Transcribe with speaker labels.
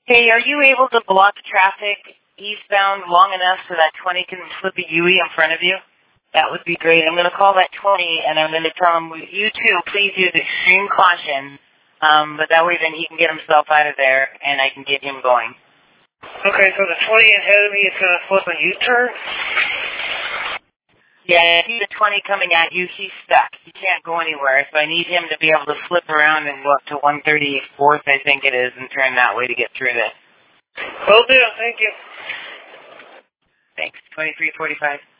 Speaker 1: Hey, are you able to block traffic eastbound long enough so that 20 can flip a UE in front of you? That would be great. I'm going to call that 20, and I'm going to tell him, you too, please use extreme caution, but that way then he can get himself out of there, and I can get him going.
Speaker 2: Okay, so the 20 ahead of me is going to flip a U-turn?
Speaker 1: Yeah, I see the 20 coming at you. He's stuck. He can't go anywhere, so I need him to be able to flip around and go up to 134th, I think it is, and turn that way to get through this.
Speaker 2: Will do. Thank you.
Speaker 1: Thanks. 2345.